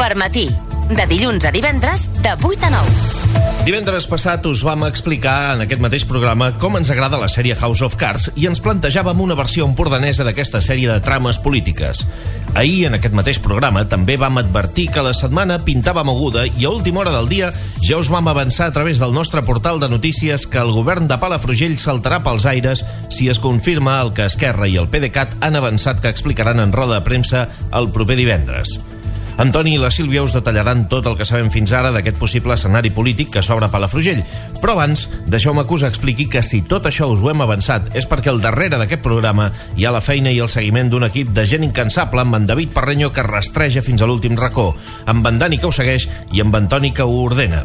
Supermatí, de dilluns a divendres, de 8 a 9. Divendres passat us vam explicar en aquest mateix programa com ens agrada la sèrie House of Cards i ens plantejàvem una versió empordanesa d'aquesta sèrie de trames polítiques. Ahir, en aquest mateix programa, també vam advertir que la setmana pintava moguda i a última hora del dia ja us vam avançar a través del nostre portal de notícies que el govern de Palafrugell saltarà pels aires si es confirma el que Esquerra i el PDeCAT han avançat que explicaran en roda de premsa el proper divendres. Antoni i la Sílvia us detallaran tot el que sabem fins ara d'aquest possible escenari polític que s'obre a Palafrugell. Però abans, deixeu-me que us expliqui que si tot això us ho hem avançat és perquè al darrere d'aquest programa hi ha la feina i el seguiment d'un equip de gent incansable amb en David Parreño que rastreja fins a l'últim racó, amb en Dani que ho segueix i amb en Toni que ho ordena.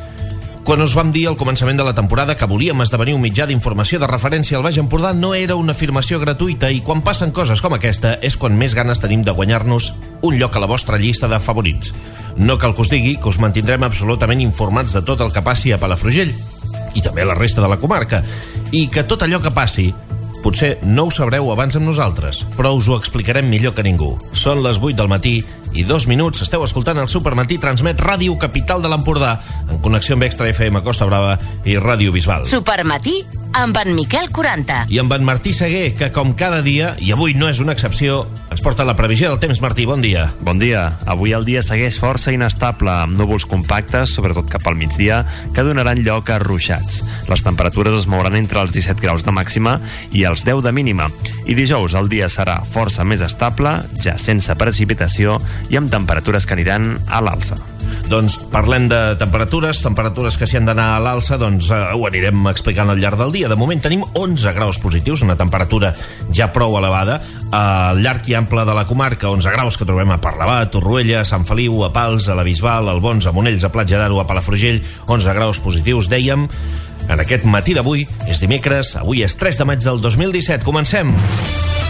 Quan us vam dir al començament de la temporada que volíem esdevenir un mitjà d'informació de referència al Baix Empordà no era una afirmació gratuïta i quan passen coses com aquesta és quan més ganes tenim de guanyar-nos un lloc a la vostra llista de favorits. No cal que us digui que us mantindrem absolutament informats de tot el que passi a Palafrugell i també a la resta de la comarca i que tot allò que passi potser no ho sabreu abans amb nosaltres, però us ho explicarem millor que ningú. Són les 8 del matí i 2 minuts. Esteu escoltant el Supermatí, transmet Ràdio Capital de l'Empordà en connexió amb Extra FM Costa Brava i Ràdio Bisbal. Supermatí amb en Miquel 40. I amb en Martí Seguer, que com cada dia, i avui no és una excepció, ens porta la previsió del temps. Martí, bon dia. Bon dia. Avui el dia segueix força inestable, amb núvols compactes, sobretot cap al migdia, que donaran lloc a ruixats. Les temperatures es mouran entre els 17 graus de màxima i els 10 de mínima. I dijous el dia serà força més estable, ja sense precipitació i amb temperatures que aniran a l'alça. Doncs parlem de temperatures que si han d'anar a l'alça, doncs ho anirem explicant al llarg del dia. De moment tenim 11 graus positius, una temperatura ja prou elevada. Al llarg i ample de la comarca, 11 graus que trobem a Parlavà, a Torroella, a Sant Feliu, a Pals, a la Bisbal, a Albons, a Monells, a Platja d'Aro, a Palafrugell, 11 graus positius, dèiem. En aquest matí d'avui és dimecres, avui és 3 de maig del 2017. Comencem!